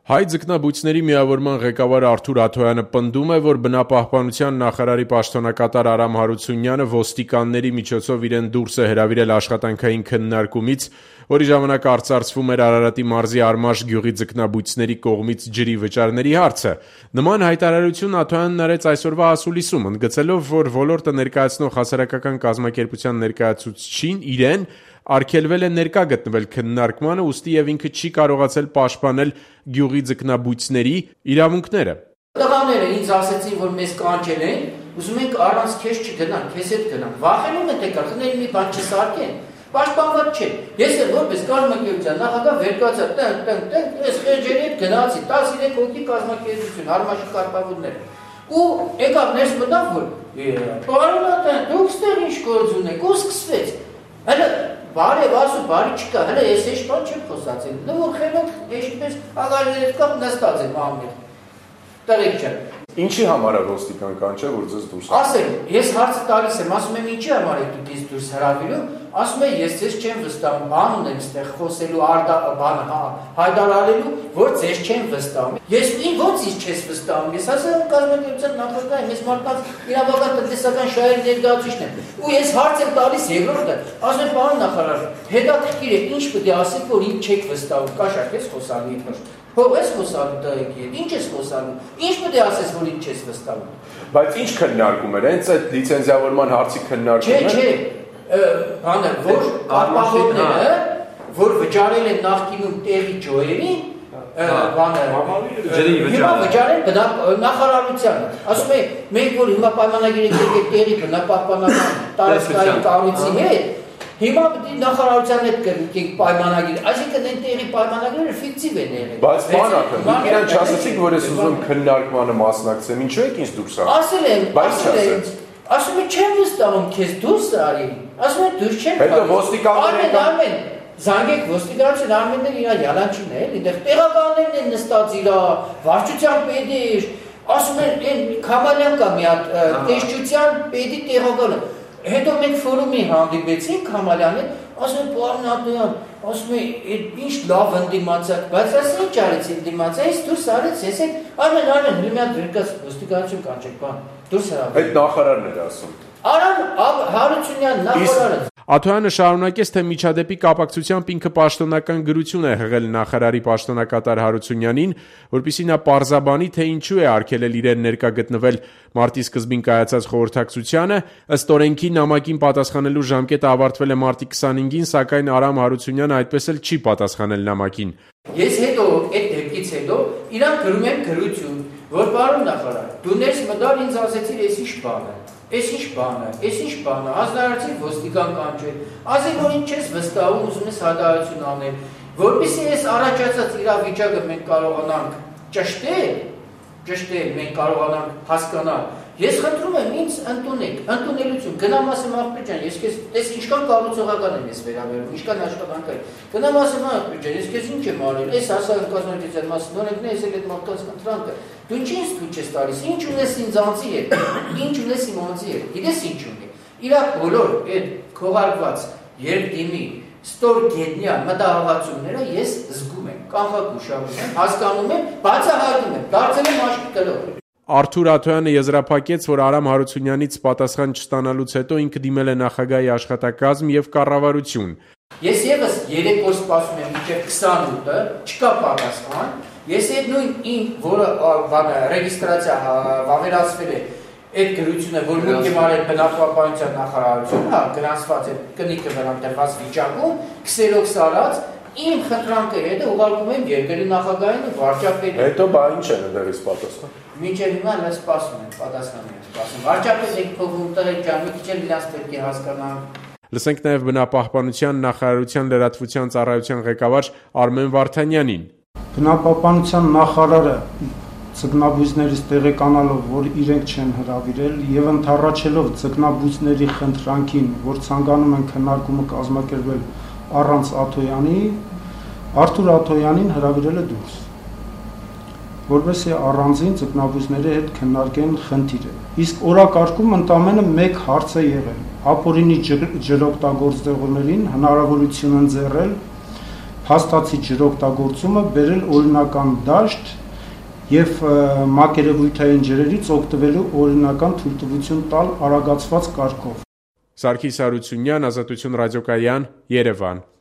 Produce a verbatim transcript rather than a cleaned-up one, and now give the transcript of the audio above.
Հայ ձկնաբույծների միավորման ղեկավար Արթուր Աթոյանը պնդում է, որ բնապահպանության նախարարի պաշտոնակատար Արամ Հարությունյանը ոստիկանների միջոցով իրեն դուրս է հրավիրել աշխատանքային քննարկումից, որի ժամանակ արծարծվում էր Արարատի մարզի Արմաշ գյուղի ձկնաբույծների կողմից ջրի վճարների հարցը։ Նման հայտարարություն Աթոյանն արեց այսօրվա ասուլիսում, ընդգծելով, որ ոլորտը ներկայացնող հասարակական կազմակերպության ներկայացուցչին իրեն արգելվել է ներկա գտնվել քննարկմանը, ուստի եւ ինքը չի կարողացել պաշտպանել գյուղի ձկնաբույծների իրավունքները։ Տղաները ինձ ասեցին, որ մեզ կանչել են, ուզում ենք առանց քեզ չգնան, քեզ հետ գնան։ Վախենում են թե կախների մի բան չսարքեն։ Պաշտպանված չեն։ Ես էլ որպես կազմակերպության նախագահ վեր կացա, տեն, տեն, տեն, ես խերջերի հետ գնացի, տասներեք հոգի կազմակերպություն, Արմաշի կարգավորներ։ Ու եկավ ներս մտավ, որ պարոն Աթոյան, դուք ստեղ ինչ գործ ունեք, ու սկսվեց։ Հələ բարև ասու, բարի չկա, հələ ես էշ բան չեմ խոսացել, նոր խելոք էշպես աղարիներով կապ նստած եմ ամներ, տղեկ չեմ։ Ինչի համար է ոստիկան կանչել, որ ձեզ դուրս ասել, ես հարցը տալիս եմ, ասում եմ ինչի համար եք դուք ինձ դուրս հրավիրում, ասում եմ ես ձեզ չեմ վստահում, բան ունեմ ստեղ խոսելու բանը հայտարարելու, որ ձեզ չեմ վստահում։ Ես ո՞նց ինձ չես վստահում, ես հասարակ կազմակերպության նախագահ եմ, ես մարդկանց իրավական տնտեսական շահերի ներկայացուցիչն եմ։ Ու ես հարց եմ տալիս երկրորդը, ասում եմ պարոն նախարար, հետաքրքիր է, ինչ պետք է ասեք, որ ինձ չեք վստահում, կաշառք ես խոսալու իբր։ Հո ես խոսալու տղեկ հետ, ինչ ես խոսալու, ինչ պետք է ասես, որ ինձ չես վստահում։ Բայց ինչ քննարկում էր, հենց այդ լիցենզիավորման հարցի քննարկումը։ Չէ, չէ, բանը, որ կապահովները, որ վճարել են նախկինում տեղի ջոյերին, բանը, հիմա վճարել նախարարությանը։ Ասում է, մենք որ հիմա պայմանագիր ենք եկել տեղի բնապահպանական տարածքային կառույցի հետ, հիմա պետք է նախարարության հետ կրկենք պայմանագիր, այսինքն այն տեղի պայմանագիրը ֆիկտիվ են եղել։ Բայց բանակը, դուք իրան չասեցիք, որ ես ուզում քննարկմանը մասնակցեմ, ինչու եք ինձ դուրս արել։ Ասել եմ, ասել եմ, ասում եմ չեմ վստահում քեզ դուրս արի, ասում եմ դուրս չեմ։ Հետո ոստիկանները Արմեն, զանգեք ոստիկանություն, Արմենները իր յալանչին է, այնտեղ տեղականներն են նստած իր վարչության պետեր, ասում են այն Քամալյան կա մի հատ տեսչության պետի տեղականը։ Հետո մենք ֆորումի հանդիպեցինք Քամալյանին, ասում եմ պարոն Աթոյան, ասում եմ ինչ լավ ընդդիմացակ, բայց ասում ինչ արեց ընդդիմացայից դուրս արեց, ես եք Արմեն, Արմեն, մի հատ վերկաց ոստիկանություն կանչեք, բան, դուրս հրավիրեք։ Այդ նախարարն էր ասում։ Արամ Հարությունյան նախարարը։ Աթոյանը շարունակեց, թե միջադեպի կապակցությամբ ինքը պաշտոնական գրություն է հղել նախարարի պաշտոնակատար Հարությունյանին, որպեսզի նա պարզաբանի, թե ինչու է արգելել իրեն ներկա գտնվել մարտի սկզբին կայացած խորհրդակցությանը, ըստ օրենքի նամակին պատասխանելու ժամկետը ավարտվել է մարտի քսանհինգին, սակայն Արամ Հարությունյանը այդպես էլ չի պատասխանել նամակին։ Ես հետո այդ դեպքից հետո իրան գրում եմ գրություն, որ պարոն նախարար, դու ներս մտար ինձ ասեցիր, ես ինչ բան է։ Ես ինչ բան է, ես ինչ բան է, ազնարարցի ոստիկան կանչել, ասել որ ինչ ես վստահում, ուզում ես հայտարարություն անել, որպեսզի ես առաջացած իրավիճակը մենք կարողանանք ճշտել, ճշտել, մենք կարողանանք հասկանալ։ Ես խնդրում եմ ինձ ընդունեք, ընդունելություն, գնամ ասեմ աղբյուր ջան, ես քեզ տես ինչքան կառուցողական եմ ես վերաբերում, ինչքան աշխատանքային։ Գնամ ասեմ աղբյուր ջան, ես քեզ ինչ եմ արել, այս հասարակ կազմակերպության մասին օրենքն է, ես էլ այդ մարդկանց խնդրանքը։ Դու ինչ ինձ դու չես տալիս, ինչ ունես ինձ անձի հետ, ինչ ունես իմ անձի հետ, գիտես ինչ ունի։ Իրա բոլոր այդ քողարկված երկդիմի ստորգետնյա մտահղացումները ես զգում եմ, կանխագուշակում եմ, հասկանում եմ, բացահայտում եմ, դարձել եմ աշխի կլոր։ Արթուր Աթոյանը եզրափակեց, որ Արամ Հարությունյանից պատասխան չստանալուց հետո ինքը դիմել է նախագահի աշխատակազմ եւ կառավարություն։ Ես եւս երեք օր սպասում եմ մինչեւ քսանութը, չկա պատասխան։ Ես այդ նույն ին, որը բանը ռեգիստրացիա վավերացվել է, այդ գրությունը, որ մուտք եմ արել բնապահպանության նախարարություն, հա, գրանցված է կնիկը վրան տրված վիճակում, քսերոքս արած, իմ խնդրանքը հետը ուղարկում եմ երկրի նախագահին ու վարչապետին։ Հետո բա ինչ է դեռից պատասխան։ Մինչև հիմա հենց սպասում եմ, պատասխան եմ սպասում։ Վարչապետը եք փոխում տղեկ ջան, մի քիչ էլ իրաց պետք է հասկանան։ Լսենք նաև բնապահպանության նախարարության լրատվության ծառայության ղեկավար Արմեն Վարդանյանին։ Բնապահպանության նախարարը ձկնաբույծներից տեղեկանալով, որ իրենք չեն հրավիրել եւ ընդառաջելով ձկնաբույծների խնդրանքին, որ ցանկանում են քննարկումը կազմակերպել առանց Աթոյանի, Արթուր Աթոյանին հրավիրել է դուրս, որովհետեւ առանձին ձկնաբույծների հետ քննարկեն խնդիրը։ Իսկ օրակարգում ընդամենը մեկ հարց է եղել՝ ապօրինի ջրօգտագործողներին հնարավորություն ընձեռել փաստացի ջրօգտագործումը բերել օրինական դաշտ եւ մակերևույթային ջրերից օգտվելու օրինական թույլտվություն տալ արագացված կարգով։ Սարգիս Հարությունյան, Ազատություն ռադիոկայան, Երևան։